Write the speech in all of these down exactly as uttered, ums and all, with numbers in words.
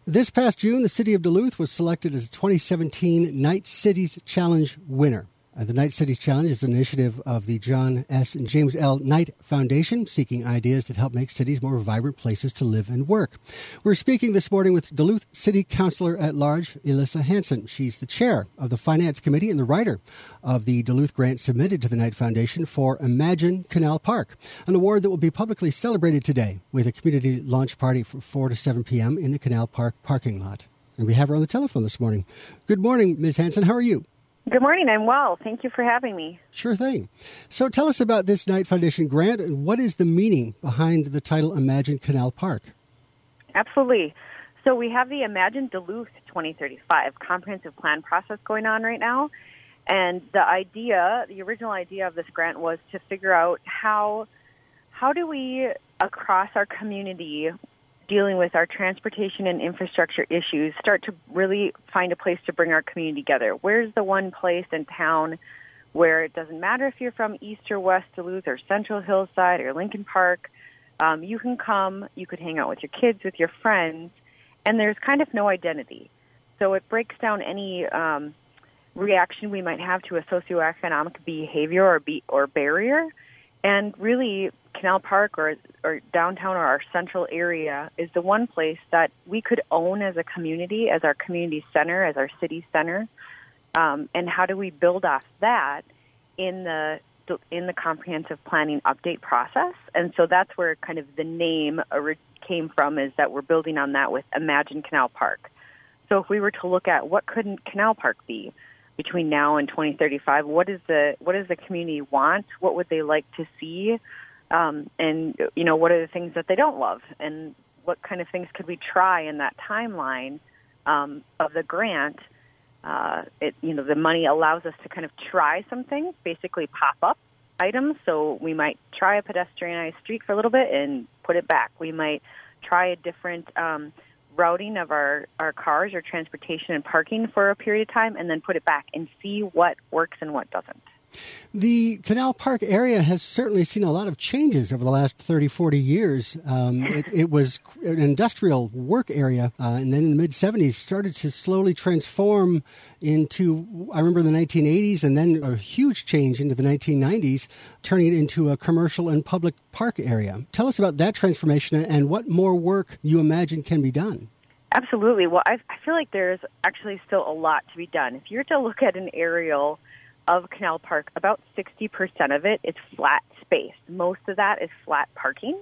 This past June, the city of Duluth was selected as a twenty seventeen Night Cities Challenge winner. Uh, the Night Cities Challenge is an initiative of the John S. and James L. Knight Foundation, seeking ideas that help make cities more vibrant places to live and work. We're speaking this morning with Duluth City Councilor at Large, Elissa Hanson. She's the chair of the Finance Committee and the writer of the Duluth grant submitted to the Knight Foundation for Imagine Canal Park, an award that will be publicly celebrated today with a community launch party from four to seven p.m. in the Canal Park parking lot. And we have her on the telephone this morning. Good morning, Miz Hanson. How are you? Good morning. I'm well. Thank you for having me. Sure thing. So tell us about this Knight Foundation grant and what is the meaning behind the title Imagine Canal Park? Absolutely. So we have the Imagine Duluth twenty thirty-five comprehensive plan process going on right now. And the idea, the original idea of this grant was to figure out how, how do we, across our community, dealing with our transportation and infrastructure issues, start to really find a place to bring our community together. Where's the one place in town where it doesn't matter if you're from East or West Duluth or Central Hillside or Lincoln Park, um, you can come, you could hang out with your kids, with your friends, and there's kind of no identity. So it breaks down any um, reaction we might have to a socioeconomic behavior or, be, or barrier, and really Canal Park or or downtown or our central area is the one place that we could own as a community, as our community center, as our city center. Um, and how do we build off that in the in the comprehensive planning update process? And so that's where kind of the name came from, is that we're building on that with Imagine Canal Park. So if we were to look at what could Canal Park be between now and twenty thirty-five, what is the what does the community want? What would they like to see? Um, and, you know, what are the things that they don't love? And what kind of things could we try in that timeline um, of the grant? Uh, it, you know, the money allows us to kind of try some things, basically pop-up items. So we might try a pedestrianized street for a little bit and put it back. We might try a different um, routing of our, our cars or transportation and parking for a period of time and then put it back and see what works and what doesn't. The Canal Park area has certainly seen a lot of changes over the last thirty, forty years. Um, it, it was an industrial work area, uh, and then in the mid-seventies started to slowly transform into, I remember in the nineteen eighties, and then a huge change into the nineteen nineties, turning it into a commercial and public park area. Tell us about that transformation and what more work you imagine can be done. Absolutely. Well, I, I feel like there's actually still a lot to be done. If you're to look at an aerial of Canal Park, about sixty percent of it is flat space. Most of that is flat parking.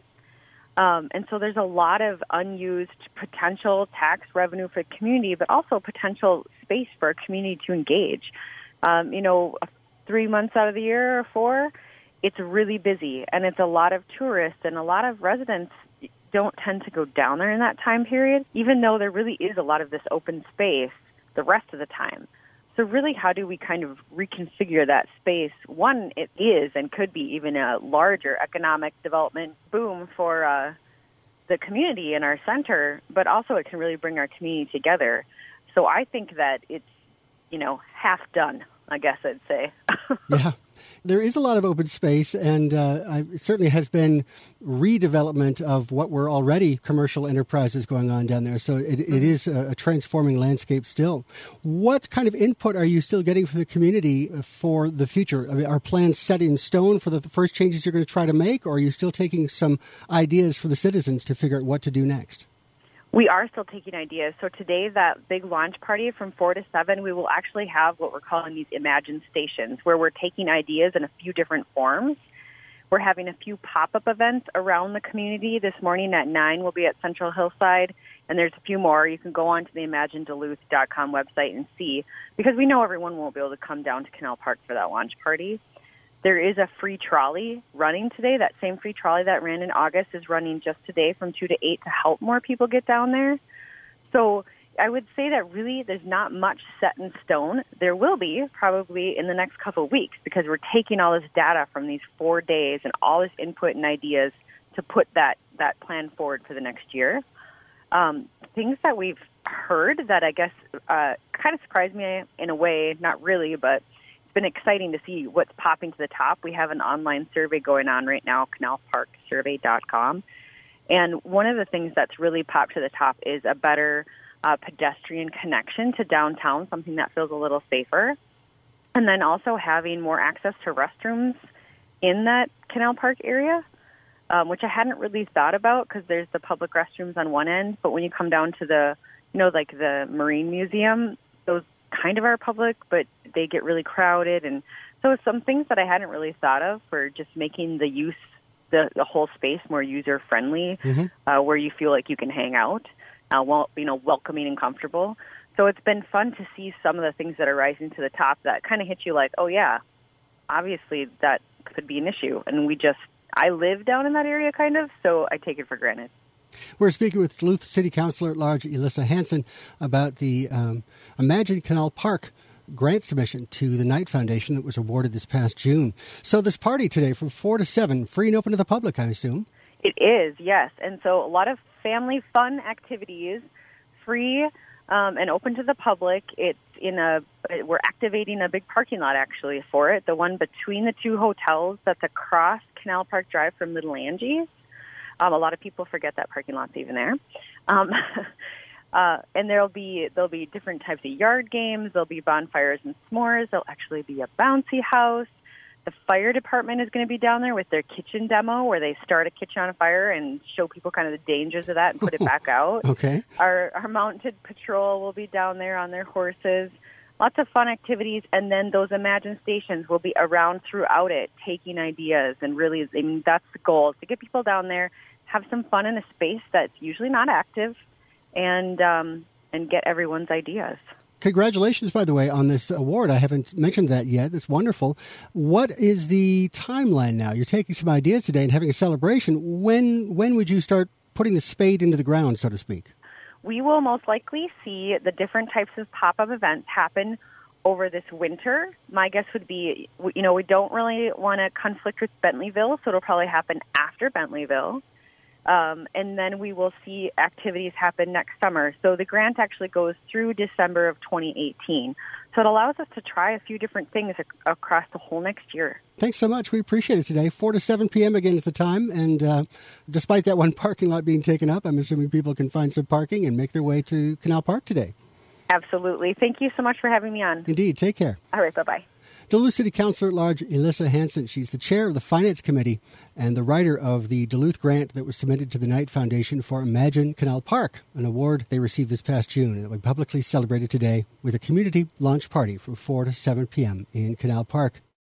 Um, and so there's a lot of unused potential tax revenue for the community, but also potential space for a community to engage. Um, you know, three months out of the year or four, it's really busy, and it's a lot of tourists, and a lot of residents don't tend to go down there in that time period, even though there really is a lot of this open space the rest of the time. So really, how do we kind of reconfigure that space? One, it is and could be even a larger economic development boom for uh, the community in our center, but also it can really bring our community together. So I think that it's, you know, half done, I guess I'd say. Yeah. There is a lot of open space, and uh, I, it certainly has been redevelopment of what were already commercial enterprises going on down there. So it, it is a, a transforming landscape still. What kind of input are you still getting from the community for the future? I mean, are plans set in stone for the, the first changes you're going to try to make, or are you still taking some ideas for the citizens to figure out what to do next? We are still taking ideas. So today, that big launch party from four to seven, we will actually have what we're calling these Imagine Stations, where we're taking ideas in a few different forms. We're having a few pop-up events around the community. This morning at nine, we'll be at Central Hillside, and there's a few more. You can go on to the imagine duluth dot com website and see, because we know everyone won't be able to come down to Canal Park for that launch party. There is a free trolley running today. That same free trolley that ran in August is running just today from two to eight to help more people get down there. So I would say that really there's not much set in stone. There will be probably in the next couple of weeks, because we're taking all this data from these four days and all this input and ideas to put that, that plan forward for the next year. Um, things that we've heard that I guess uh, kind of surprised me in a way, not really, but been exciting to see what's popping to the top. We have an online survey going on right now, canal park survey dot com. And one of the things that's really popped to the top is a better uh, pedestrian connection to downtown, something that feels a little safer. And then also having more access to restrooms in that Canal Park area, um, which I hadn't really thought about because there's the public restrooms on one end. But when you come down to the, you know, like the Marine Museum, those kind of are public, but they get really crowded. And so some things that I hadn't really thought of for just making the use, the, the whole space more user-friendly, mm-hmm. uh, where you feel like you can hang out, uh, well, you know, welcoming and comfortable. So it's been fun to see some of the things that are rising to the top that kind of hit you like, oh, yeah, obviously that could be an issue. And we just, I live down in that area kind of, so I take it for granted. We're speaking with Duluth City Councilor at Large Elissa Hanson about the um, Imagine Canal Park grant submission to the Knight Foundation that was awarded this past June. So this party today from four to seven, free and open to the public, I assume? It is, yes. And so a lot of family fun activities, free Um, and open to the public. It's in a, we're activating a big parking lot actually for it, the one between the two hotels that's across Canal Park Drive from Little Angie's. Um, a lot of people forget that parking lot's even there. Um, uh, and there'll be, there'll be different types of yard games. There'll be bonfires and s'mores. There'll actually be a bouncy house. The fire department is going to be down there with their kitchen demo where they start a kitchen on fire and show people kind of the dangers of that and put it back out. Okay. Our, our mounted patrol will be down there on their horses. Lots of fun activities. And then those Imagine stations will be around throughout it, taking ideas. And really, I mean, that's the goal, is to get people down there, have some fun in a space that's usually not active, and um, and get everyone's ideas. Congratulations, by the way, on this award. I haven't mentioned that yet. It's wonderful. What is the timeline now? You're taking some ideas today and having a celebration. When when would you start putting the spade into the ground, so to speak? We will most likely see the different types of pop-up events happen over this winter. My guess would be, you know, we don't really want to conflict with Bentleyville, so it'll probably happen after Bentleyville. Um, and then we will see activities happen next summer. So the grant actually goes through December of twenty eighteen. So it allows us to try a few different things ac- across the whole next year. Thanks so much. We appreciate it today. four to seven p.m. again is the time. And uh, despite that one parking lot being taken up, I'm assuming people can find some parking and make their way to Canal Park today. Absolutely. Thank you so much for having me on. Indeed. Take care. All right. Bye-bye. Duluth City Councilor at Large Elissa Hanson. She's the chair of the Finance Committee and the writer of the Duluth grant that was submitted to the Knight Foundation for Imagine Canal Park, an award they received this past June, and that we publicly celebrated today with a community launch party from four to seven p.m. in Canal Park.